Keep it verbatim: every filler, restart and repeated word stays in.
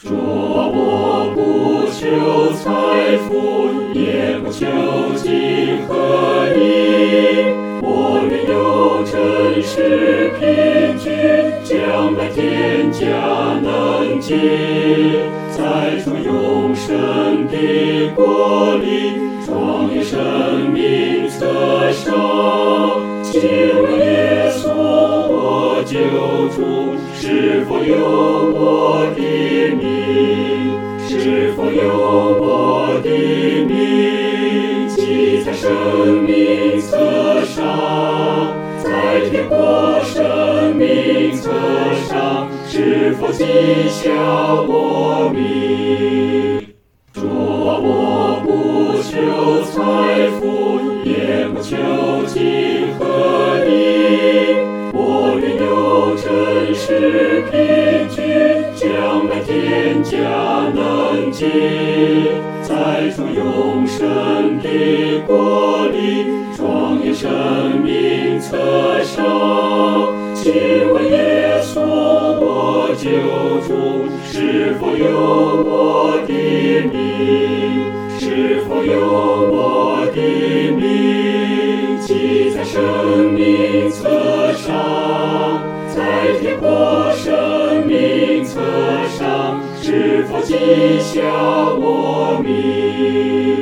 主啊，我不求财富，也不求金和银，我愿有真实凭据，将来天家能进，在主永生的国里，庄严生命册上，请问耶稣我救主，是否有我的名？是否有我的名？记在生命册上，在天国生命册上，是否记下我名？主啊，我不求财富，也不求金和银，我愿有真实凭据，将来天家能进，在主永生的国里，庄严生命册上，请问耶稣我救主，是否有我的名？是否有我的名？记在生命册上，在天国生命册上，是否记下我名？主啊，我不求财富，也不求金和银，我愿有真实凭据，将来天家能进，在主永生的国里，庄严生命册上，请问耶稣我救主，是否有我的名？是否有我的名？记在生命册上，在天国生命册上，是否记下我名？主啊，我不求财富，也不求金和银，我愿有真实凭据，将来天家能进，在主永生的国里，庄严生命册上，请问耶稣我救主，是否有我的名？是否有我的名？记在生命册上，在天国生命册上，是否记下我名？